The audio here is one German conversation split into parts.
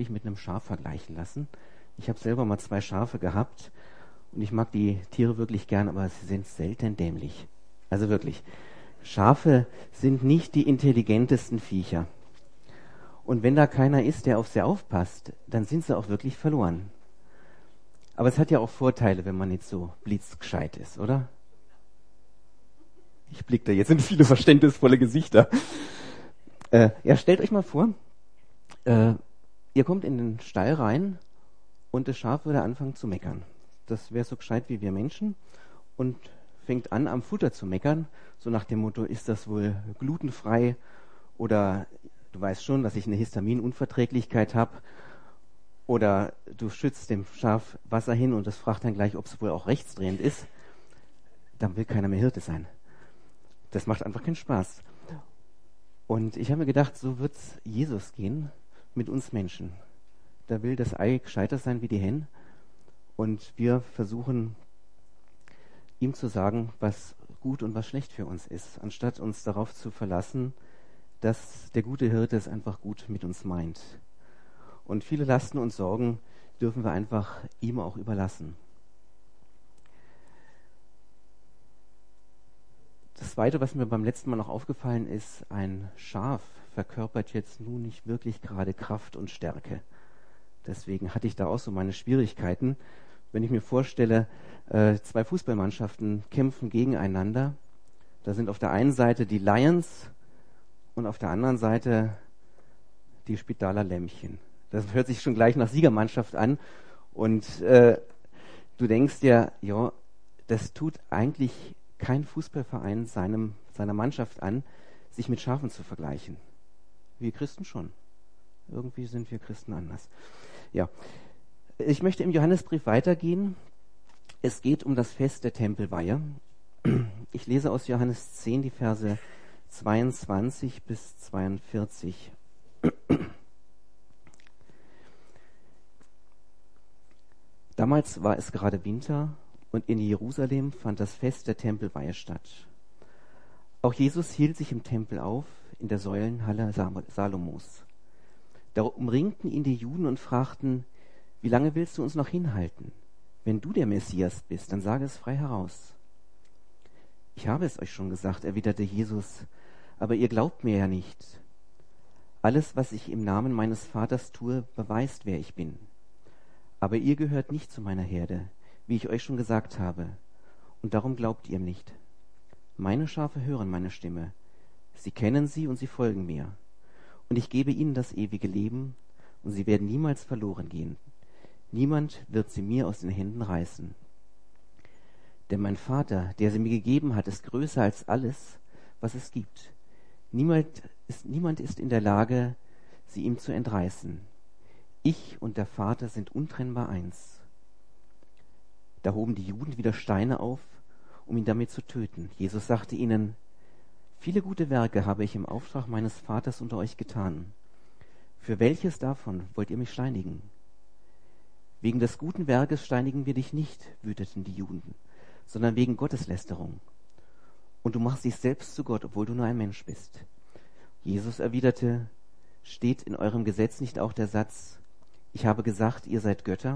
wirklich mit einem Schaf vergleichen lassen. Ich habe selber mal 2 Schafe gehabt und ich mag die Tiere wirklich gern, aber sie sind selten dämlich. Also wirklich. Schafe sind nicht die intelligentesten Viecher. Und wenn da keiner ist, der auf sie aufpasst, dann sind sie auch wirklich verloren. Aber es hat ja auch Vorteile, wenn man nicht so blitzgescheit ist, oder? Ich blicke da jetzt in viele verständnisvolle Gesichter. Ja, stellt euch mal vor, ihr kommt in den Stall rein und das Schaf würde anfangen zu meckern. Das wäre so gescheit wie wir Menschen und fängt an, am Futter zu meckern, so nach dem Motto, ist das wohl glutenfrei oder du weißt schon, dass ich eine Histaminunverträglichkeit habe oder du schützt dem Schaf Wasser hin und das fragt dann gleich, ob es wohl auch rechtsdrehend ist. Dann will keiner mehr Hirte sein. Das macht einfach keinen Spaß. Und ich habe mir gedacht, so wird es Jesus gehen mit uns Menschen. Da will das Ei gescheiter sein wie die Hen und wir versuchen ihm zu sagen, was gut und was schlecht für uns ist, anstatt uns darauf zu verlassen, dass der gute Hirte es einfach gut mit uns meint. Und viele Lasten und Sorgen dürfen wir einfach ihm auch überlassen. Das Zweite, was mir beim letzten Mal noch aufgefallen ist, ein Schaf verkörpert jetzt nun nicht wirklich gerade Kraft und Stärke. Deswegen hatte ich da auch so meine Schwierigkeiten. Wenn ich mir vorstelle, 2 Fußballmannschaften kämpfen gegeneinander, da sind auf der einen Seite die Lions und auf der anderen Seite die Spitaler Lämmchen. Das hört sich schon gleich nach Siegermannschaft an und du denkst dir, ja, das tut eigentlich kein Fußballverein seiner Mannschaft an, sich mit Schafen zu vergleichen. Wir Christen schon. Irgendwie sind wir Christen anders. Ja, ich möchte im Johannesbrief weitergehen. Es geht um das Fest der Tempelweihe. Ich lese aus Johannes 10 die Verse 22 bis 42. Damals war es gerade Winter und in Jerusalem fand das Fest der Tempelweihe statt. Auch Jesus hielt sich im Tempel auf, in der Säulenhalle Salomos. Da umringten ihn die Juden und fragten, wie lange willst du uns noch hinhalten? Wenn du der Messias bist, dann sage es frei heraus. Ich habe es euch schon gesagt, erwiderte Jesus, aber ihr glaubt mir ja nicht. Alles, was ich im Namen meines Vaters tue, beweist, wer ich bin. Aber ihr gehört nicht zu meiner Herde, wie ich euch schon gesagt habe, und darum glaubt ihr nicht. Meine Schafe hören meine Stimme, sie kennen sie und sie folgen mir. Und ich gebe ihnen das ewige Leben, und sie werden niemals verloren gehen. Niemand wird sie mir aus den Händen reißen. Denn mein Vater, der sie mir gegeben hat, ist größer als alles, was es gibt. Niemand ist in der Lage, sie ihm zu entreißen. Ich und der Vater sind untrennbar eins. Da hoben die Juden wieder Steine auf, um ihn damit zu töten. Jesus sagte ihnen, viele gute Werke habe ich im Auftrag meines Vaters unter euch getan. Für welches davon wollt ihr mich steinigen? Wegen des guten Werkes steinigen wir dich nicht, wüteten die Juden, sondern wegen Gotteslästerung. Und du machst dich selbst zu Gott, obwohl du nur ein Mensch bist. Jesus erwiderte, steht in eurem Gesetz nicht auch der Satz, ich habe gesagt, ihr seid Götter?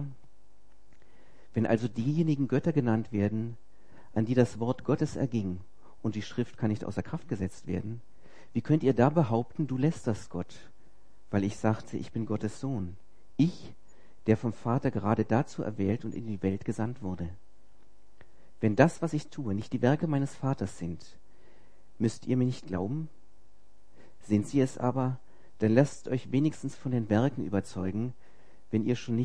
Wenn also diejenigen Götter genannt werden, an die das Wort Gottes erging, und die Schrift kann nicht außer Kraft gesetzt werden, wie könnt ihr da behaupten, du lästerst Gott, weil ich sagte, ich bin Gottes Sohn, ich, der vom Vater gerade dazu erwählt und in die Welt gesandt wurde. Wenn das, was ich tue, nicht die Werke meines Vaters sind, müsst ihr mir nicht glauben? Sind sie es aber, dann lasst euch wenigstens von den Werken überzeugen, wenn ihr schon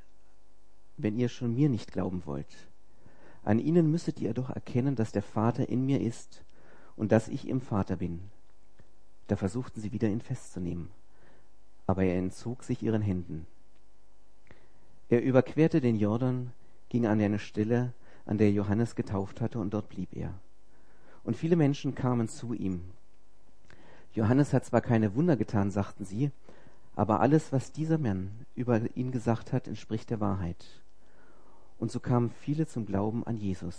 mir nicht glauben wollt. An ihnen müsstet ihr doch erkennen, dass der Vater in mir ist und dass ich im Vater bin. Da versuchten sie wieder, ihn festzunehmen, aber er entzog sich ihren Händen. Er überquerte den Jordan, ging an eine Stelle, an der Johannes getauft hatte, und dort blieb er. Und viele Menschen kamen zu ihm. Johannes hat zwar keine Wunder getan, sagten sie, aber alles, was dieser Mann über ihn gesagt hat, entspricht der Wahrheit. Und so kamen viele zum Glauben an Jesus.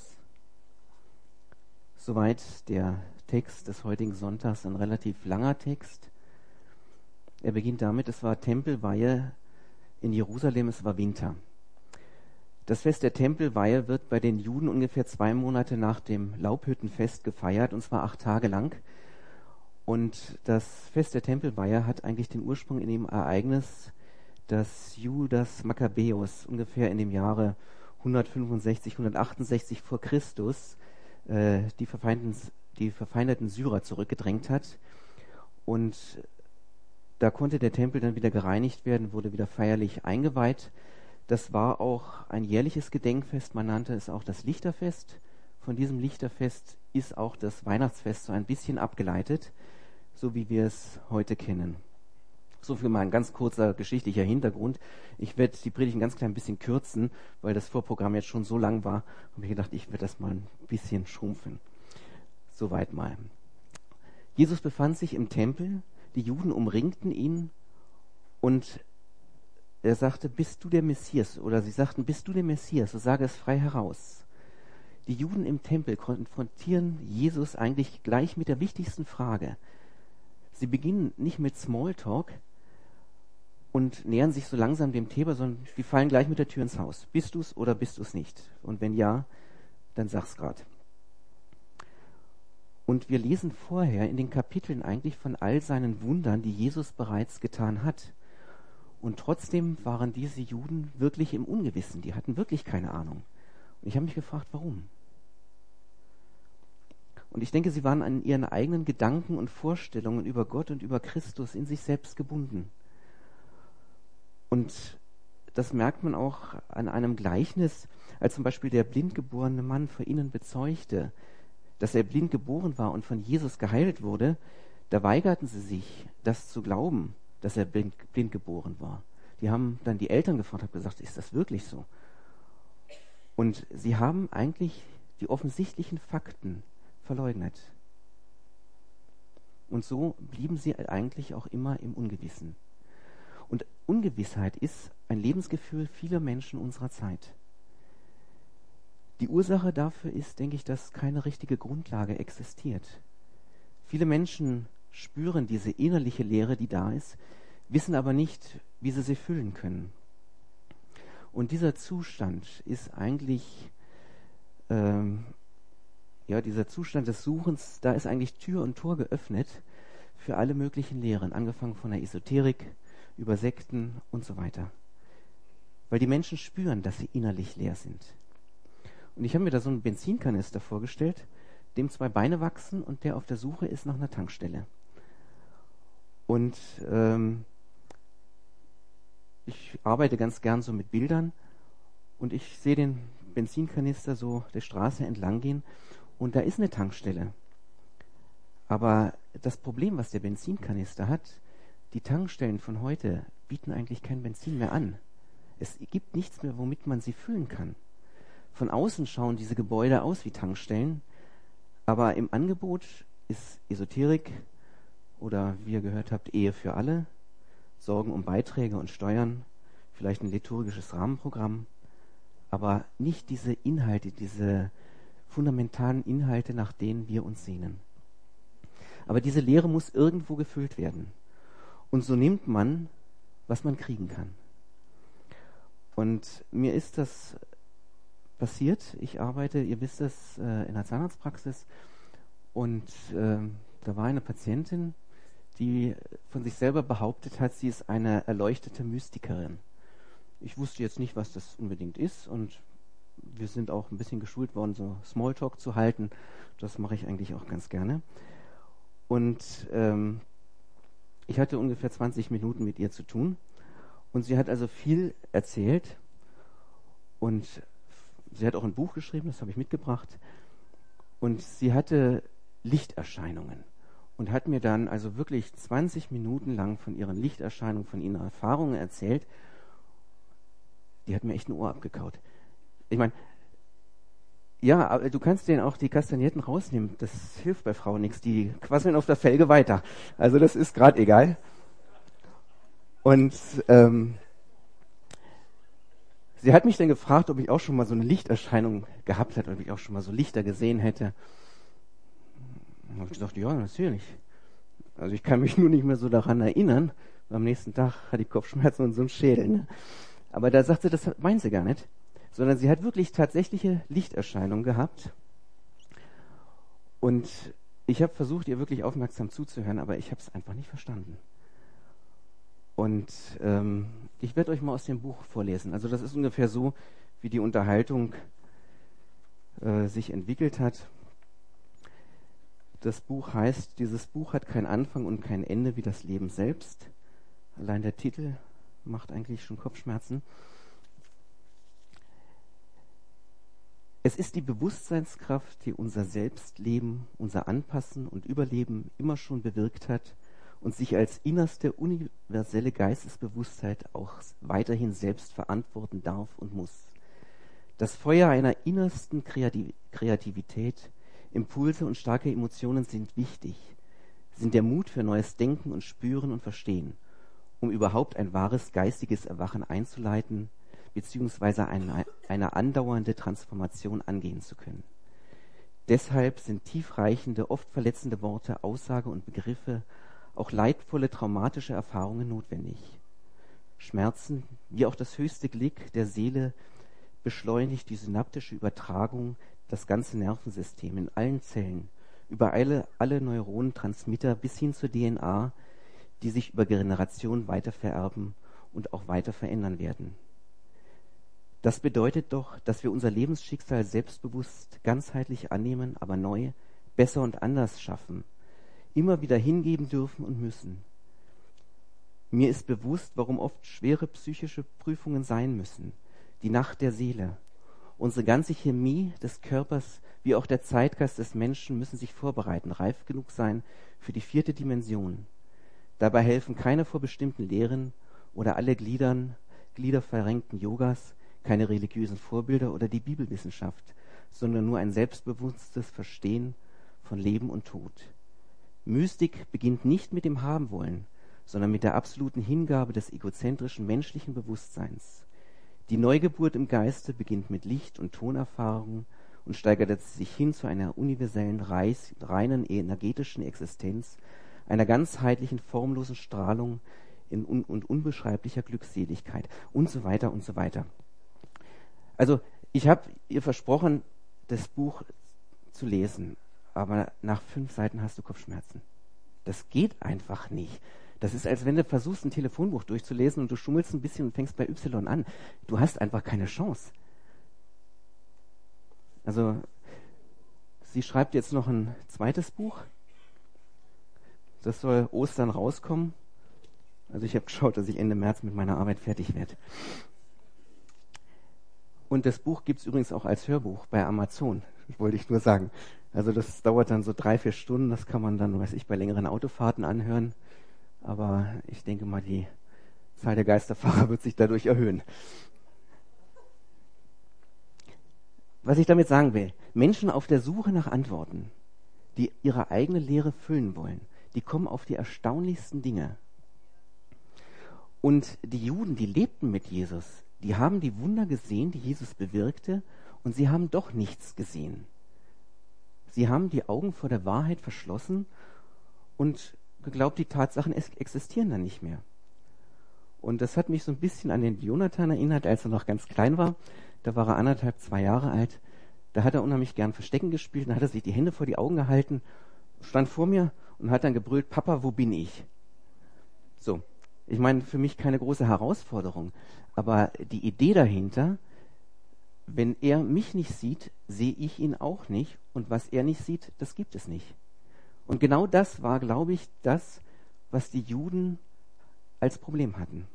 Soweit der Text des heutigen Sonntags, ein relativ langer Text. Er beginnt damit, es war Tempelweihe, in Jerusalem, es war Winter. Das Fest der Tempelweihe wird bei den Juden ungefähr 2 Monate nach dem Laubhüttenfest gefeiert, und zwar 8 Tage lang. Und das Fest der Tempelweihe hat eigentlich den Ursprung in dem Ereignis, dass Judas Makkabäus ungefähr in dem Jahre 165, 168 vor Christus die verfeindeten Syrer zurückgedrängt hat. Und da konnte der Tempel dann wieder gereinigt werden, wurde wieder feierlich eingeweiht. Das war auch ein jährliches Gedenkfest, man nannte es auch das Lichterfest. Von diesem Lichterfest ist auch das Weihnachtsfest so ein bisschen abgeleitet, so wie wir es heute kennen. So viel mal ein ganz kurzer geschichtlicher Hintergrund. Ich werde die Predigt ein ganz klein bisschen kürzen, weil das Vorprogramm jetzt schon so lang war, habe ich gedacht, ich werde das mal ein bisschen schrumpfen. Soweit mal. Jesus befand sich im Tempel, die Juden umringten ihn und er sagte, bist du der Messias? Oder sie sagten, bist du der Messias? So sage es frei heraus. Die Juden im Tempel konfrontieren Jesus eigentlich gleich mit der wichtigsten Frage. Sie beginnen nicht mit Smalltalk und nähern sich so langsam dem Thema, sondern die fallen gleich mit der Tür ins Haus. Bist du es oder bist du es nicht? Und wenn ja, dann sag's grad. Und wir lesen vorher in den Kapiteln eigentlich von all seinen Wundern, die Jesus bereits getan hat. Und trotzdem waren diese Juden wirklich im Ungewissen. Die hatten wirklich keine Ahnung. Und ich habe mich gefragt, warum? Und ich denke, sie waren an ihren eigenen Gedanken und Vorstellungen über Gott und über Christus in sich selbst gebunden. Und das merkt man auch an einem Gleichnis, als zum Beispiel der blind geborene Mann vor ihnen bezeugte, dass er blind geboren war und von Jesus geheilt wurde. Da weigerten sie sich, das zu glauben, dass er blind geboren war. Die haben dann die Eltern gefragt, haben gesagt, ist das wirklich so? Und sie haben eigentlich die offensichtlichen Fakten verleugnet. Und so blieben sie eigentlich auch immer im Ungewissen. Und Ungewissheit ist ein Lebensgefühl vieler Menschen unserer Zeit. Die Ursache dafür ist, denke ich, dass keine richtige Grundlage existiert. Viele Menschen spüren diese innerliche Leere, die da ist, wissen aber nicht, wie sie füllen können. Und dieser Zustand ist eigentlich, dieser Zustand des Suchens, da ist eigentlich Tür und Tor geöffnet für alle möglichen Lehren, angefangen von der Esoterik, über Sekten und so weiter. Weil die Menschen spüren, dass sie innerlich leer sind. Und ich habe mir da so einen Benzinkanister vorgestellt, dem 2 Beine wachsen und der auf der Suche ist nach einer Tankstelle. Und ich arbeite ganz gern so mit Bildern und ich sehe den Benzinkanister so der Straße entlang gehen und da ist eine Tankstelle. Aber das Problem, was der Benzinkanister hat, die Tankstellen von heute bieten eigentlich kein Benzin mehr an. Es gibt nichts mehr, womit man sie füllen kann. Von außen schauen diese Gebäude aus wie Tankstellen, aber im Angebot ist Esoterik oder, wie ihr gehört habt, Ehe für alle, Sorgen um Beiträge und Steuern, vielleicht ein liturgisches Rahmenprogramm, aber nicht diese Inhalte, diese fundamentalen Inhalte, nach denen wir uns sehnen. Aber diese Leere muss irgendwo gefüllt werden. Und so nimmt man, was man kriegen kann. Und mir ist das passiert. Ich arbeite, ihr wisst das, in einer Zahnarztpraxis und da war eine Patientin, die von sich selber behauptet hat, sie ist eine erleuchtete Mystikerin. Ich wusste jetzt nicht, was das unbedingt ist und wir sind auch ein bisschen geschult worden, so Smalltalk zu halten. Das mache ich eigentlich auch ganz gerne. Und ich hatte ungefähr 20 Minuten mit ihr zu tun und sie hat also viel erzählt und sie hat auch ein Buch geschrieben, das habe ich mitgebracht und sie hatte Lichterscheinungen und hat mir dann also wirklich 20 Minuten lang von ihren Lichterscheinungen, von ihren Erfahrungen erzählt. Die hat mir echt ein Ohr abgekaut. Ich meine, ja, aber du kannst denen auch die Kastagnetten rausnehmen. Das hilft bei Frauen nichts. Die quasseln auf der Felge weiter. Also das ist gerade egal. Und sie hat mich dann gefragt, ob ich auch schon mal so eine Lichterscheinung gehabt hätte, ob ich auch schon mal so Lichter gesehen hätte. Und habe ich gesagt, ja, natürlich. Also ich kann mich nur nicht mehr so daran erinnern. Am nächsten Tag hatte ich Kopfschmerzen und so einen Schädel. Ne? Aber da sagt sie, das meint sie gar nicht, sondern sie hat wirklich tatsächliche Lichterscheinungen gehabt. Und ich habe versucht, ihr wirklich aufmerksam zuzuhören, aber ich habe es einfach nicht verstanden. Und ich werde euch mal aus dem Buch vorlesen. Also das ist ungefähr so, wie die Unterhaltung sich entwickelt hat. Das Buch heißt, dieses Buch hat keinen Anfang und kein Ende wie das Leben selbst. Allein der Titel macht eigentlich schon Kopfschmerzen. Es ist die Bewusstseinskraft, die unser Selbstleben, unser Anpassen und Überleben immer schon bewirkt hat und sich als innerste universelle Geistesbewusstheit auch weiterhin selbst verantworten darf und muss. Das Feuer einer innersten Kreativität, Impulse und starke Emotionen sind wichtig, sind der Mut für neues Denken und Spüren und Verstehen, um überhaupt ein wahres geistiges Erwachen einzuleiten, beziehungsweise eine andauernde Transformation angehen zu können. Deshalb sind tiefreichende, oft verletzende Worte, Aussage und Begriffe, auch leidvolle, traumatische Erfahrungen notwendig. Schmerzen, wie auch das höchste Glück der Seele, beschleunigt die synaptische Übertragung, das ganze Nervensystem in allen Zellen, über alle Neuronentransmitter bis hin zur DNA, die sich über Generationen weiter vererben und auch weiter verändern werden. Das bedeutet doch, dass wir unser Lebensschicksal selbstbewusst, ganzheitlich annehmen, aber neu, besser und anders schaffen, immer wieder hingeben dürfen und müssen. Mir ist bewusst, warum oft schwere psychische Prüfungen sein müssen. Die Nacht der Seele. Unsere ganze Chemie des Körpers wie auch der Zeitgeist des Menschen müssen sich vorbereiten, reif genug sein für die 4. Dimension. Dabei helfen keine vorbestimmten Lehren oder alle gliederverrenkten Yogas, keine religiösen Vorbilder oder die Bibelwissenschaft, sondern nur ein selbstbewusstes Verstehen von Leben und Tod. Mystik beginnt nicht mit dem Habenwollen, sondern mit der absoluten Hingabe des egozentrischen menschlichen Bewusstseins. Die Neugeburt im Geiste beginnt mit Licht- und Tonerfahrungen und steigert sich hin zu einer universellen, reinen energetischen Existenz, einer ganzheitlichen, formlosen Strahlung und unbeschreiblicher Glückseligkeit und so weiter und so weiter. Also ich habe ihr versprochen, das Buch zu lesen, aber nach 5 Seiten hast du Kopfschmerzen. Das geht einfach nicht. Das ist, als wenn du versuchst, ein Telefonbuch durchzulesen und du schummelst ein bisschen und fängst bei Y an. Du hast einfach keine Chance. Also sie schreibt jetzt noch ein zweites Buch. Das soll Ostern rauskommen. Also ich habe geschaut, dass ich Ende März mit meiner Arbeit fertig werde. Und das Buch gibt es übrigens auch als Hörbuch bei Amazon. Das wollte ich nur sagen. Also das dauert dann so 3-4 Stunden. Das kann man dann, bei längeren Autofahrten anhören. Aber ich denke mal, die Zahl der Geisterfahrer wird sich dadurch erhöhen. Was ich damit sagen will, Menschen auf der Suche nach Antworten, die ihre eigene Lehre füllen wollen, die kommen auf die erstaunlichsten Dinge. Und die Juden, die lebten mit Jesus, die haben die Wunder gesehen, die Jesus bewirkte, und sie haben doch nichts gesehen. Sie haben die Augen vor der Wahrheit verschlossen und geglaubt, die Tatsachen existieren dann nicht mehr. Und das hat mich so ein bisschen an den Jonathan erinnert, als er noch ganz klein war. Da war er 1,5, 2 Jahre alt. Da hat er unheimlich gern Verstecken gespielt. Dann hat er sich die Hände vor die Augen gehalten, stand vor mir und hat dann gebrüllt: Papa, wo bin ich? So, ich meine, für mich keine große Herausforderung. Aber die Idee dahinter, wenn er mich nicht sieht, sehe ich ihn auch nicht. Und was er nicht sieht, das gibt es nicht. Und genau das war, glaube ich, das, was die Juden als Problem hatten.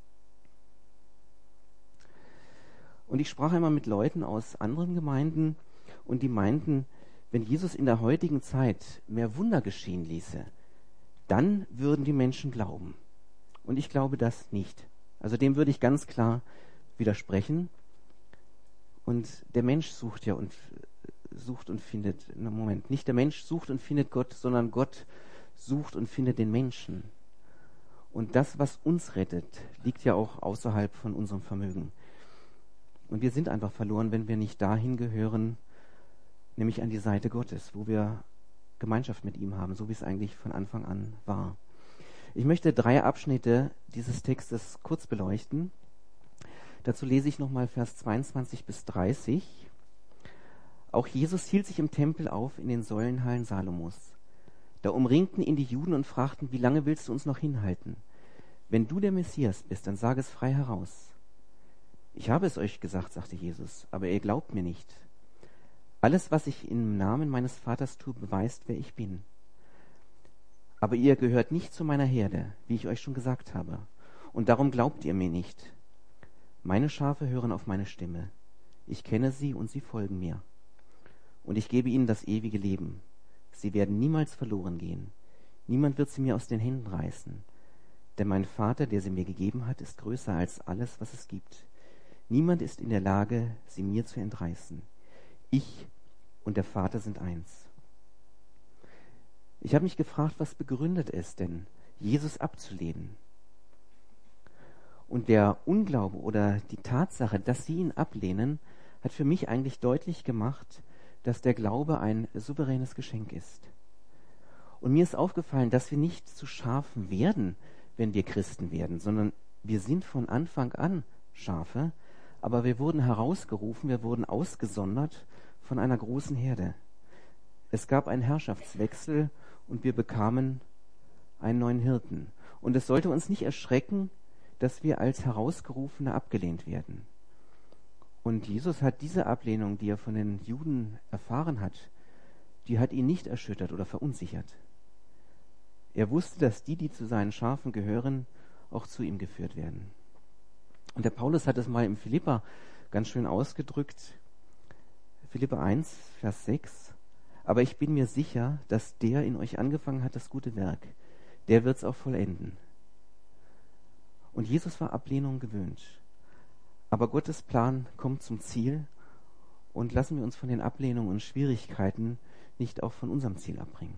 Und ich sprach einmal mit Leuten aus anderen Gemeinden und die meinten, wenn Jesus in der heutigen Zeit mehr Wunder geschehen ließe, dann würden die Menschen glauben. Und ich glaube das nicht. Also dem würde ich ganz klar widersprechen. Und der Mensch sucht ja und findet, nicht der Mensch sucht und findet Gott, sondern Gott sucht und findet den Menschen. Und das, was uns rettet, liegt ja auch außerhalb von unserem Vermögen. Und wir sind einfach verloren, wenn wir nicht dahin gehören, nämlich an die Seite Gottes, wo wir Gemeinschaft mit ihm haben, so wie es eigentlich von Anfang an war. Ich möchte 3 Abschnitte dieses Textes kurz beleuchten. Dazu lese ich nochmal Vers 22 bis 30. Auch Jesus hielt sich im Tempel auf in den Säulenhallen Salomos. Da umringten ihn die Juden und fragten, wie lange willst du uns noch hinhalten? Wenn du der Messias bist, dann sage es frei heraus. Ich habe es euch gesagt, sagte Jesus, aber ihr glaubt mir nicht. Alles, was ich im Namen meines Vaters tue, beweist, wer ich bin. Aber ihr gehört nicht zu meiner Herde, wie ich euch schon gesagt habe. Und darum glaubt ihr mir nicht. Meine Schafe hören auf meine Stimme. Ich kenne sie und sie folgen mir. Und ich gebe ihnen das ewige Leben. Sie werden niemals verloren gehen. Niemand wird sie mir aus den Händen reißen. Denn mein Vater, der sie mir gegeben hat, ist größer als alles, was es gibt. Niemand ist in der Lage, sie mir zu entreißen. Ich und der Vater sind eins. Ich habe mich gefragt, was begründet es denn, Jesus abzulehnen? Und der Unglaube oder die Tatsache, dass sie ihn ablehnen, hat für mich eigentlich deutlich gemacht, dass der Glaube ein souveränes Geschenk ist. Und mir ist aufgefallen, dass wir nicht zu Schafen werden, wenn wir Christen werden, sondern wir sind von Anfang an Schafe, aber wir wurden herausgerufen, wir wurden ausgesondert von einer großen Herde. Es gab einen Herrschaftswechsel und wir bekamen einen neuen Hirten. Und es sollte uns nicht erschrecken, dass wir als Herausgerufene abgelehnt werden. Und Jesus hat diese Ablehnung, die er von den Juden erfahren hat, die hat ihn nicht erschüttert oder verunsichert. Er wusste, dass die zu seinen Schafen gehören, auch zu ihm geführt werden. Und der Paulus hat es mal im Philipper ganz schön ausgedrückt. Philipper 1, Vers 6. Aber ich bin mir sicher, dass der in euch angefangen hat, das gute Werk, der wird es auch vollenden. Und Jesus war Ablehnung gewöhnt. Aber Gottes Plan kommt zum Ziel und lassen wir uns von den Ablehnungen und Schwierigkeiten nicht auch von unserem Ziel abbringen.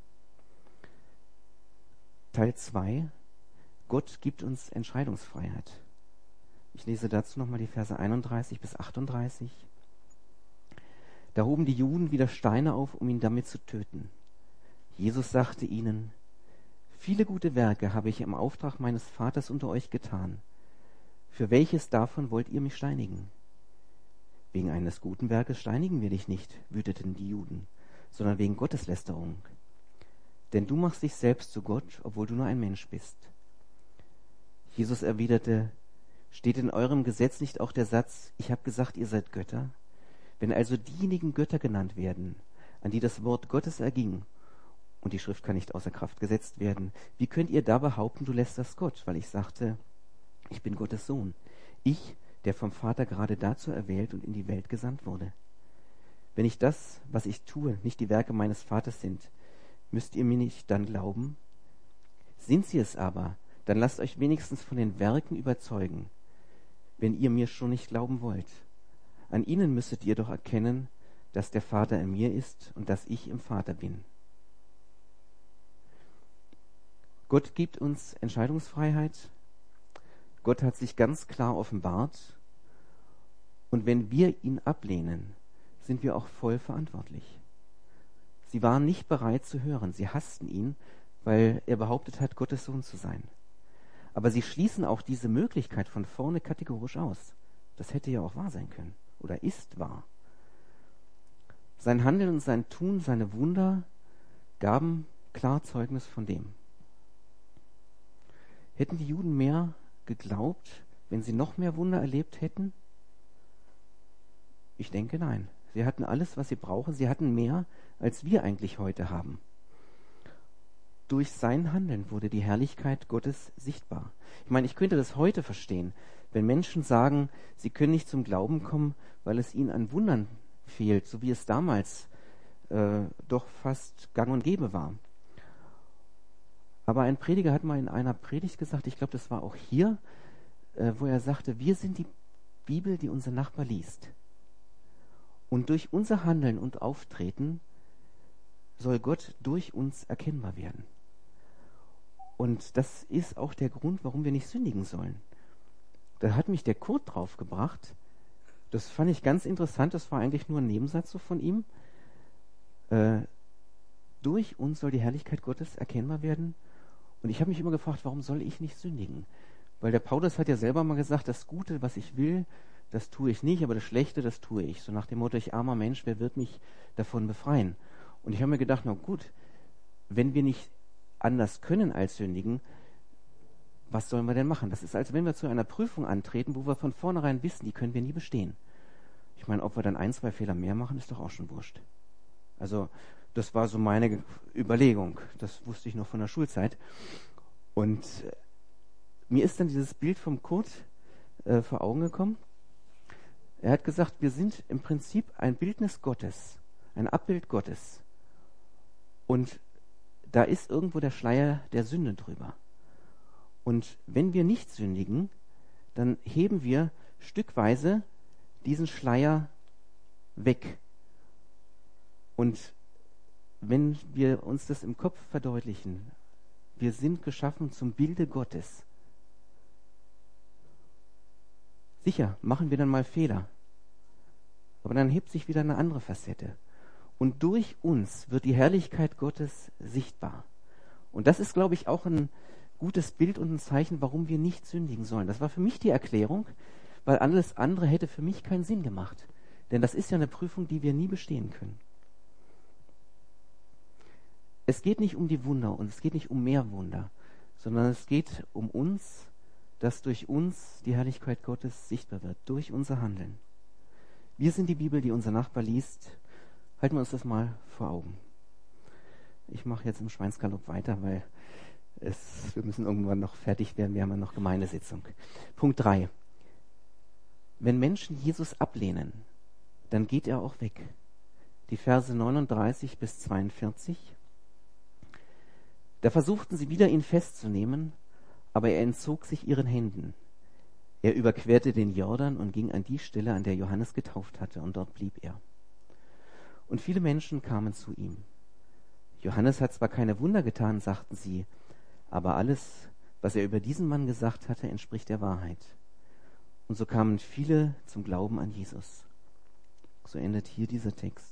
Teil 2. Gott gibt uns Entscheidungsfreiheit. Ich lese dazu nochmal die Verse 31 bis 38. Da hoben die Juden wieder Steine auf, um ihn damit zu töten. Jesus sagte ihnen, viele gute Werke habe ich im Auftrag meines Vaters unter euch getan. Für welches davon wollt ihr mich steinigen? Wegen eines guten Werkes steinigen wir dich nicht, wüteten die Juden, sondern wegen Gotteslästerung. Denn du machst dich selbst zu Gott, obwohl du nur ein Mensch bist. Jesus erwiderte, steht in eurem Gesetz nicht auch der Satz, ich habe gesagt, ihr seid Götter? Wenn also diejenigen Götter genannt werden, an die das Wort Gottes erging, und die Schrift kann nicht außer Kraft gesetzt werden, wie könnt ihr da behaupten, du lästerst Gott? Weil ich sagte, ich bin Gottes Sohn. Ich, der vom Vater gerade dazu erwählt und in die Welt gesandt wurde. Wenn ich das, was ich tue, nicht die Werke meines Vaters sind, müsst ihr mir nicht dann glauben? Sind sie es aber, dann lasst euch wenigstens von den Werken überzeugen, wenn ihr mir schon nicht glauben wollt. An ihnen müsstet ihr doch erkennen, dass der Vater in mir ist und dass ich im Vater bin. Gott gibt uns Entscheidungsfreiheit. Gott hat sich ganz klar offenbart. Und wenn wir ihn ablehnen, sind wir auch voll verantwortlich. Sie waren nicht bereit zu hören. Sie hassten ihn, weil er behauptet hat, Gottes Sohn zu sein. Aber sie schließen auch diese Möglichkeit von vorne kategorisch aus. Das hätte ja auch wahr sein können oder ist wahr. Sein Handeln und sein Tun, seine Wunder gaben klar Zeugnis von dem. Hätten die Juden mehr geglaubt, wenn sie noch mehr Wunder erlebt hätten? Ich denke, nein. Sie hatten alles, was sie brauchen. Sie hatten mehr, als wir eigentlich heute haben. Durch sein Handeln wurde die Herrlichkeit Gottes sichtbar. Ich meine, ich könnte das heute verstehen, wenn Menschen sagen, sie können nicht zum Glauben kommen, weil es ihnen an Wundern fehlt, so wie es damals doch fast gang und gäbe war. Aber ein Prediger hat mal in einer Predigt gesagt, ich glaube, das war auch hier, wo er sagte, wir sind die Bibel, die unser Nachbar liest. Und durch unser Handeln und Auftreten soll Gott durch uns erkennbar werden. Und das ist auch der Grund, warum wir nicht sündigen sollen. Da hat mich der Kurt drauf gebracht. Das fand ich ganz interessant. Das war eigentlich nur ein Nebensatz so von ihm. Durch uns soll die Herrlichkeit Gottes erkennbar werden. Und ich habe mich immer gefragt, warum soll ich nicht sündigen? Weil der Paulus hat ja selber mal gesagt, das Gute, was ich will, das tue ich nicht, aber das Schlechte, das tue ich. So nach dem Motto, ich armer Mensch, wer wird mich davon befreien? Und ich habe mir gedacht, na gut, wenn wir nicht anders können als sündigen, was sollen wir denn machen? Das ist, als wenn wir zu einer Prüfung antreten, wo wir von vornherein wissen, die können wir nie bestehen. Ich meine, ob wir dann 1, 2 Fehler mehr machen, ist doch auch schon wurscht. Also das war so meine Überlegung. Das wusste ich noch von der Schulzeit. Und mir ist dann dieses Bild vom Kurt vor Augen gekommen. Er hat gesagt, wir sind im Prinzip ein Bildnis Gottes, ein Abbild Gottes. Und da ist irgendwo der Schleier der Sünde drüber. Und wenn wir nicht sündigen, dann heben wir stückweise diesen Schleier weg. Und wenn wir uns das im Kopf verdeutlichen, wir sind geschaffen zum Bilde Gottes. Sicher, machen wir dann mal Fehler. Aber dann hebt sich wieder eine andere Facette. Und durch uns wird die Herrlichkeit Gottes sichtbar. Und das ist, glaube ich, auch ein gutes Bild und ein Zeichen, warum wir nicht sündigen sollen. Das war für mich die Erklärung, weil alles andere hätte für mich keinen Sinn gemacht. Denn das ist ja eine Prüfung, die wir nie bestehen können. Es geht nicht um die Wunder und es geht nicht um mehr Wunder, sondern es geht um uns, dass durch uns die Herrlichkeit Gottes sichtbar wird, durch unser Handeln. Wir sind die Bibel, die unser Nachbar liest. Halten wir uns das mal vor Augen. Ich mache jetzt im Schweinsgalopp weiter, weil wir müssen irgendwann noch fertig werden. Wir haben ja noch Gemeindesitzung. Punkt 3. Wenn Menschen Jesus ablehnen, dann geht er auch weg. Die Verse 39 bis 42. Da versuchten sie wieder, ihn festzunehmen, aber er entzog sich ihren Händen. Er überquerte den Jordan und ging an die Stelle, an der Johannes getauft hatte, und dort blieb er. Und viele Menschen kamen zu ihm. Johannes hat zwar keine Wunder getan, sagten sie, aber alles, was er über diesen Mann gesagt hatte, entspricht der Wahrheit. Und so kamen viele zum Glauben an Jesus. So endet hier dieser Text.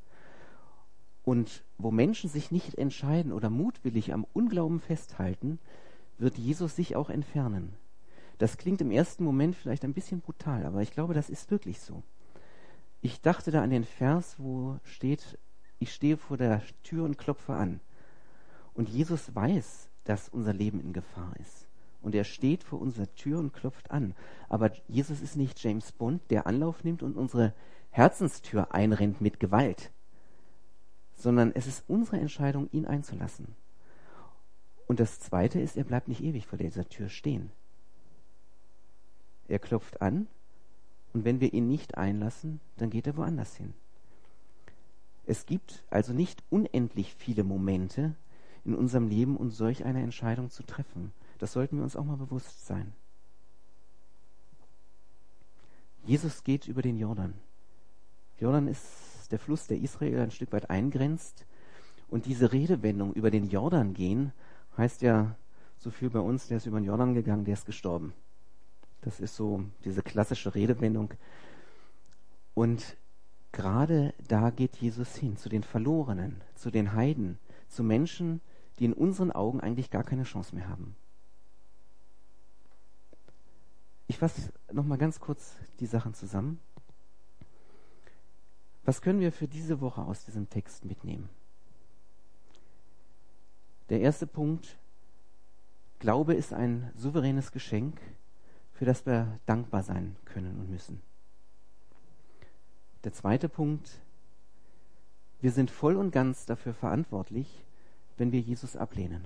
Und wo Menschen sich nicht entscheiden oder mutwillig am Unglauben festhalten, wird Jesus sich auch entfernen. Das klingt im ersten Moment vielleicht ein bisschen brutal, aber ich glaube, das ist wirklich so. Ich dachte da an den Vers, wo steht, ich stehe vor der Tür und klopfe an. Und Jesus weiß, dass unser Leben in Gefahr ist. Und er steht vor unserer Tür und klopft an. Aber Jesus ist nicht James Bond, der Anlauf nimmt und unsere Herzenstür einrennt mit Gewalt. Sondern es ist unsere Entscheidung, ihn einzulassen. Und das Zweite ist, er bleibt nicht ewig vor dieser Tür stehen. Er klopft an, und wenn wir ihn nicht einlassen, dann geht er woanders hin. Es gibt also nicht unendlich viele Momente in unserem Leben, um solch eine Entscheidung zu treffen. Das sollten wir uns auch mal bewusst sein. Jesus geht über den Jordan. Jordan ist der Fluss, der Israel ein Stück weit eingrenzt. Und diese Redewendung über den Jordan gehen, heißt ja so viel bei uns, der ist über den Jordan gegangen, der ist gestorben. Das ist so diese klassische Redewendung. Und gerade da geht Jesus hin, zu den Verlorenen, zu den Heiden, zu Menschen, die in unseren Augen eigentlich gar keine Chance mehr haben. Ich fasse nochmal ganz kurz die Sachen zusammen. Was können wir für diese Woche aus diesem Text mitnehmen? Der erste Punkt: Glaube ist ein souveränes Geschenk, für das wir dankbar sein können und müssen. Der zweite Punkt: Wir sind voll und ganz dafür verantwortlich, wenn wir Jesus ablehnen.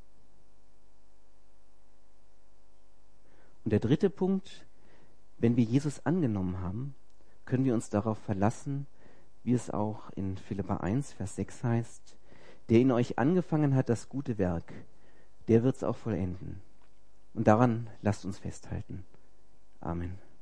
Und der dritte Punkt: Wenn wir Jesus angenommen haben, können wir uns darauf verlassen, wie es auch in Philipper 1, Vers 6 heißt, der in euch angefangen hat, das gute Werk, der wird es auch vollenden. Und daran lasst uns festhalten. Amen.